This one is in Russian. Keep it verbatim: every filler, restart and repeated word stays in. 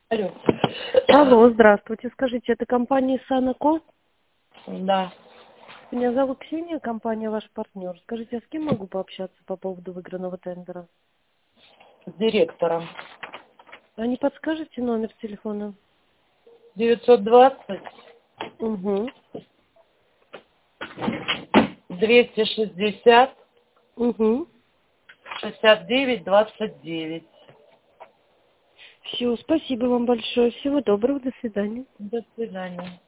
Алло. Алло, здравствуйте. Скажите, это компания Санако? Да, Меня зовут Ксения, компания ваш партнер. Скажите, а с кем могу пообщаться по поводу выигранного тендера? с директором. А не подскажете номер телефона? девятьсот двадцать Угу. двести шестьдесят Угу. шестьдесят девять двадцать девять. Все, спасибо вам большое. Всего доброго, до свидания. До свидания.